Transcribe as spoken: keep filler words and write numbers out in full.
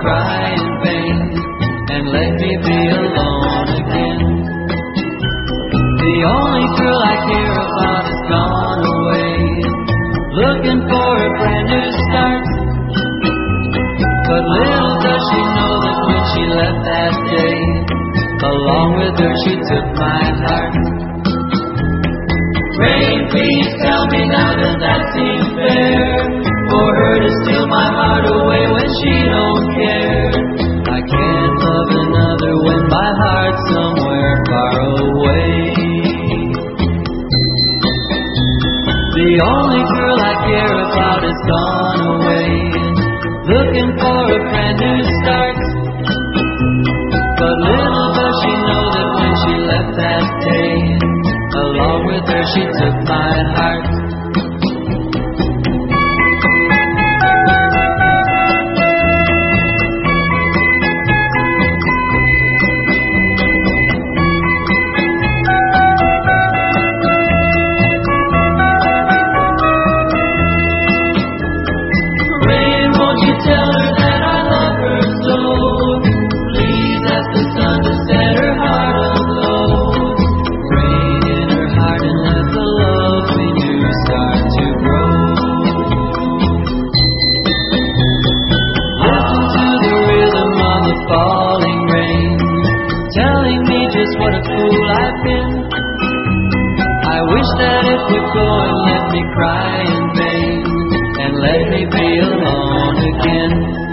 cry in vain and let me be alone again. The only girl I care about has gone away, looking for a brand new start. But little does she know that when she left that day, along with her she took my heart. Rain, please tell me now, does that seem fair? For her to steal my heart away when she don't care. I can't love another when my heart's somewhere far away. The only girl I care about has gone away, looking for a brand new start. But little does she know that when she left that day, along with her she took my heart. Rain, won't you tell her that I love her so? Please ask the sun to set her heart aglow. Rain in her heart and let the love in you start to grow. Listen to the rhythm of the falling rain, telling me just what a fool I've been. I wish that it would go and let me cry in vain and let me be alone again.